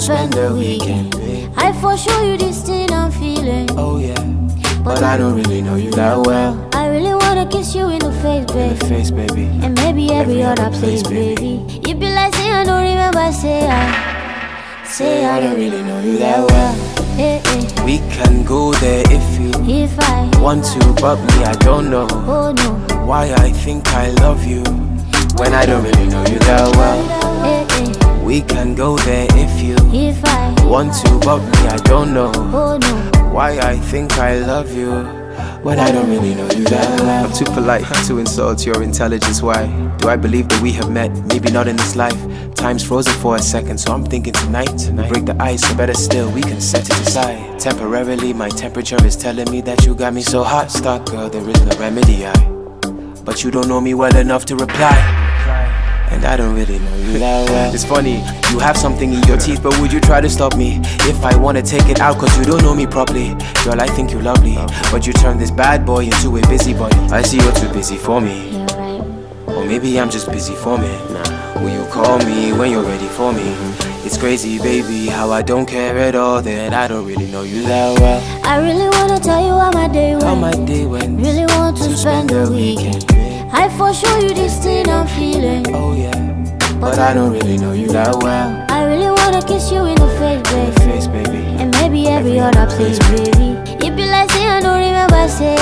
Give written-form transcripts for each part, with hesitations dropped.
spend the weekend. I for sure you this thing I'm feeling. Oh yeah, but I don't really know you that well. I really wanna kiss you in the face, baby. In the face, baby. And maybe every other place, baby. You be like, say I don't remember, say I don't really know you that well. Hey, hey. We can go there if I want to, but me, I don't know. Oh no. Why I think I love you when I don't really know you that well. Hey, hey. We can go there if I want to, but me, I don't know. Oh no. Why I think I love you when I don't really know you that well. I'm too polite to insult your intelligence. Why do I believe that we have met? Maybe not in this life. Time's frozen for a second, so I'm thinking tonight we break the ice, or better still, we can set it aside. Temporarily, my temperature is telling me that you got me so hot. Stuck, girl, there is no remedy. But you don't know me well enough to reply, and I don't really know you that well. It's funny, you have something in your teeth, but would you try to stop me if I wanna take it out? Cause you don't know me properly. Girl, I think you're lovely, but you turn this bad boy into a busybody. I see you're too busy for me. You're right. Or maybe I'm just busy for me. Will you call me when you're ready for me? It's crazy, baby, how I don't care at all, that I don't really know you that well. I really wanna tell you how my day went. How my day went. Really want to spend the weekend. I for sure you this thing I'm feeling. Oh yeah, but I don't really know you that well. I really wanna kiss you in the face, baby. In the face, baby. And maybe every other place, baby. You be like, say I don't remember, say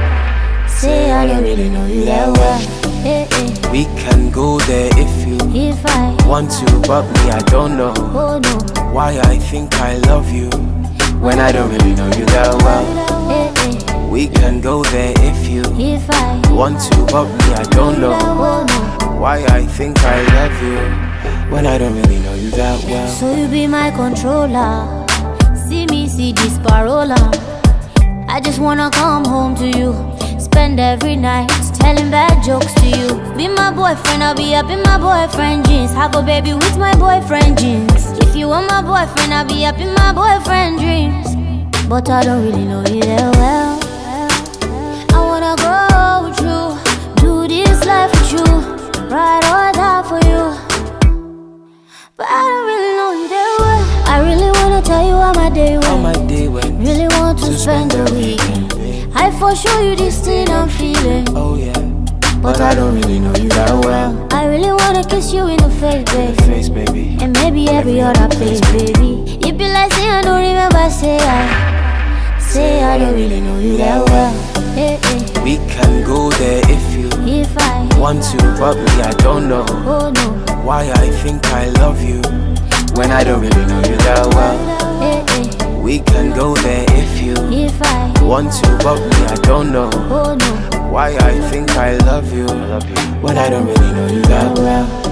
I don't really know you that well. Hey, hey. We can go there if I want to, but me, I don't know. Oh no. Why I think I love you when I don't really know you that well. Hey, hey. We can go there if I want to, but me, I don't know. Oh no. Why I think I love you when I don't really know you that well. So you be my controller. See me see this parola. I just wanna come home to you. Spend every night telling bad jokes to you. Be my boyfriend, I'll be up in my boyfriend jeans. Have a baby with my boyfriend jeans. If you want my boyfriend, I'll be up in my boyfriend dreams. But I don't really know you that well. I wanna go with you, do this life with you, ride or die for you. But I don't really know you that well. I really wanna tell you how my day went. How my day went. Really want to spend the weekend. I for sure you this thing I'm feeling. Oh yeah, but I don't really know you that well. I really wanna kiss you in the face, baby. In the face, baby. And maybe every other place, baby. You be like, say I don't remember, say I don't really know you that well. Hey, hey. We can go there if I want to, but me, I don't know. Oh no. Why I think I love you when I don't really know you that well. Hey, hey. We can go there if I want to, but me, I don't know. Oh no. Why I think I love you when I don't really know you that well.